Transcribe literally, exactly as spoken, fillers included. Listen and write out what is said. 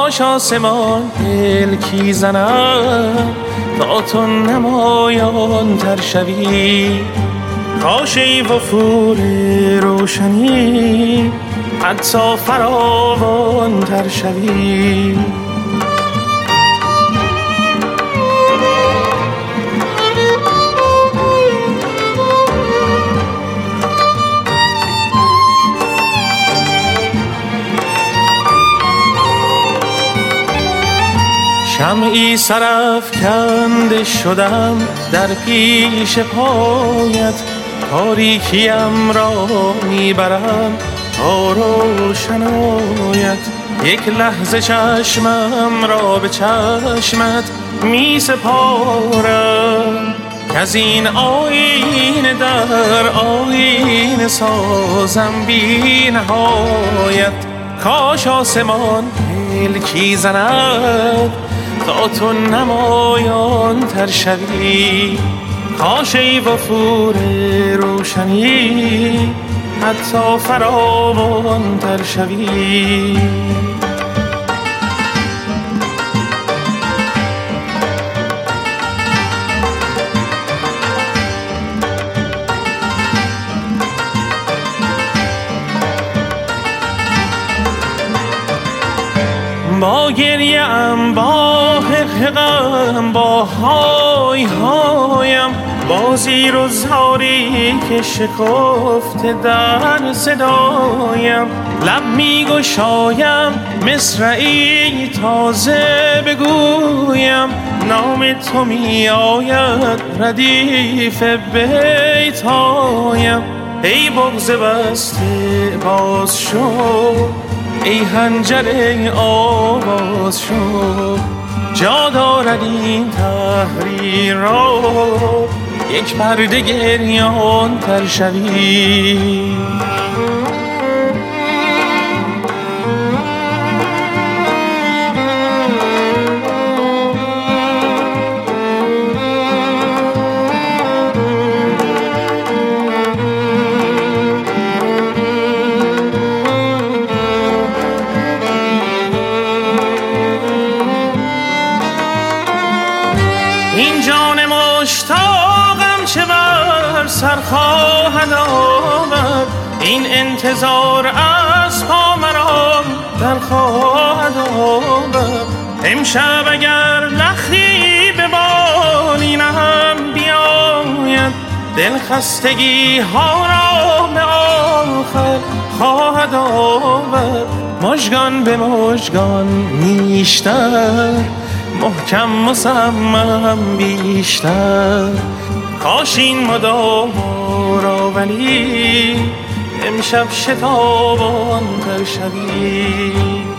کاش آسمان پلکی زنم تا تو نمایان تر شوی، کاش ای وفور روشنی حتی فراوان تر شوی. شمعی سرافکنده شدم در پیش پایت، تاریکیم را میبرم تا روشنایت. یک لحظه چشمم را به چشمت می سپارم، که از این آینه در آینه سازم بی نهایت. کاش آسمان پلکی زند تا تو نمایان تر شوی، کاش ای وفور روشنی حتی فراوان تر شوی. با گریم با حقم با های هایم، با زیر و زاری که شکفته در صدایم. لب می گشایم مصرعی تازه بگویم، نام تو می آید ردیف بیتایم. ای بغض بسته باز شو، ای حنجره آواز شو، جا دارد این تحریر را یک پرده گریان تر شوی. این جان مشتاقم چه بر سر خواهد آمد، این انتظار از پا مرا در خواهد آمد. امشب اگر لختی به بالینم بیاید، دل خستگی ها را به آخر خواهد آورد. مژگان به مژگان نیشتر، محکم مصمم بیشتر، کاش این مدام را ولی امشب شتابان تر شوی.